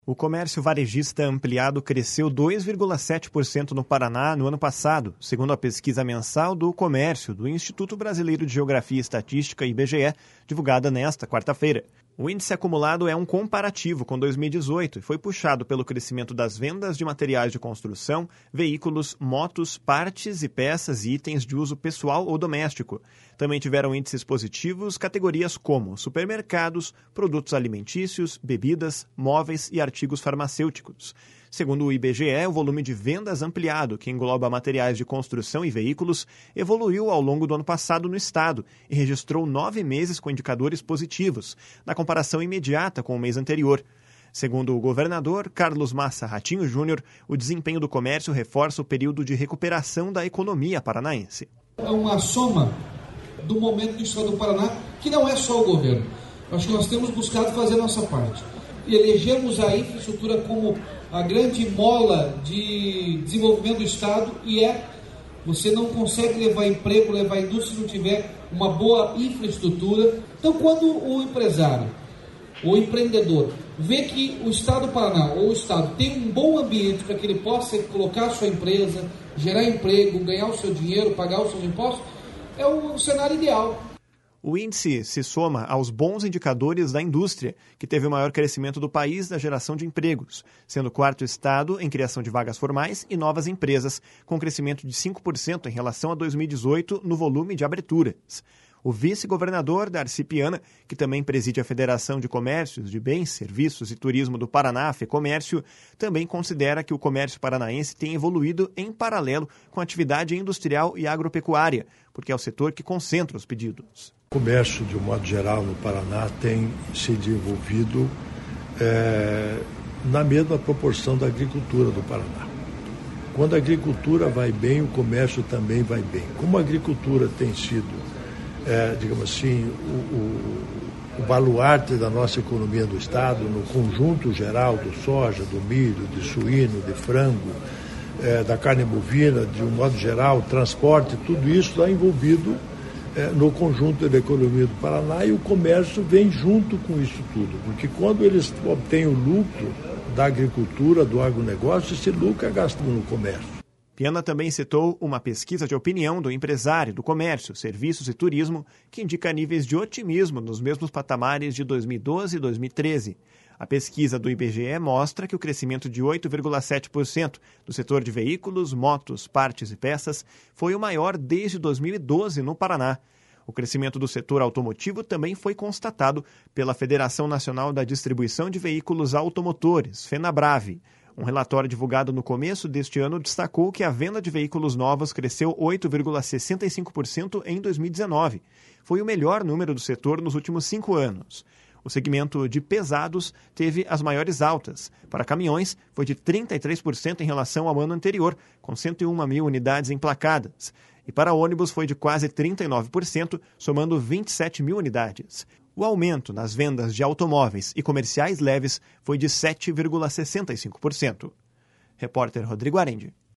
O comércio varejista ampliado cresceu 2,7% no Paraná no ano passado, segundo a pesquisa mensal do comércio do Instituto Brasileiro de Geografia e Estatística, IBGE, divulgada nesta quarta-feira. O índice acumulado é um comparativo com 2018 e foi puxado pelo crescimento das vendas de materiais de construção, veículos, motos, partes e peças e itens de uso pessoal ou doméstico. Também tiveram índices positivos categorias como supermercados, produtos alimentícios, bebidas, móveis e artigos farmacêuticos. Segundo o IBGE, o volume de vendas ampliado, que engloba materiais de construção e veículos, evoluiu ao longo do ano passado no estado e registrou 9 meses com indicadores positivos, na comparação imediata com o mês anterior. Segundo o governador Carlos Massa Ratinho Júnior, o desempenho do comércio reforça o período de recuperação da economia paranaense. É uma soma do momento do estado do Paraná, que não é só o governo. Acho que nós temos buscado fazer a nossa parte. E elegemos a infraestrutura como a grande mola de desenvolvimento do estado e você não consegue levar emprego, levar indústria se não tiver uma boa infraestrutura. Então, quando o empresário, o empreendedor, vê que o estado do Paraná ou o estado tem um bom ambiente para que ele possa colocar a sua empresa, gerar emprego, ganhar o seu dinheiro, pagar os seus impostos, é o cenário ideal. O índice se soma aos bons indicadores da indústria, que teve o maior crescimento do país na geração de empregos, sendo o quarto estado em criação de vagas formais e novas empresas, com crescimento de 5% em relação a 2018 no volume de aberturas. O vice-governador Darcy Piana, que também preside a Federação de Comércios de Bens, Serviços e Turismo do Paraná, FEComércio, também considera que o comércio paranaense tem evoluído em paralelo com a atividade industrial e agropecuária, porque é o setor que concentra os pedidos. O comércio, de um modo geral, no Paraná tem se desenvolvido na mesma proporção da agricultura do Paraná. Quando a agricultura vai bem, o comércio também vai bem. Como a agricultura tem sido digamos assim, o baluarte da nossa economia do Estado, no conjunto geral do soja, do milho, de suíno, de frango, da carne bovina, de um modo geral, transporte, tudo isso está envolvido no conjunto da economia do Paraná e o comércio vem junto com isso tudo, porque quando eles obtêm o lucro da agricultura, do agronegócio, esse lucro é gasto no comércio. Piana também citou uma pesquisa de opinião do empresário do comércio, serviços e turismo que indica níveis de otimismo nos mesmos patamares de 2012 e 2013. A pesquisa do IBGE mostra que o crescimento de 8,7% do setor de veículos, motos, partes e peças foi o maior desde 2012 no Paraná. O crescimento do setor automotivo também foi constatado pela Federação Nacional da Distribuição de Veículos Automotores, FenaBrave. Um relatório divulgado no começo deste ano destacou que a venda de veículos novos cresceu 8,65% em 2019. Foi o melhor número do setor nos últimos 5 anos. O segmento de pesados teve as maiores altas. Para caminhões, foi de 33% em relação ao ano anterior, com 101 mil unidades emplacadas. E para ônibus foi de quase 39%, somando 27 mil unidades. O aumento nas vendas de automóveis e comerciais leves foi de 7,65%. Repórter Rodrigo Arendi.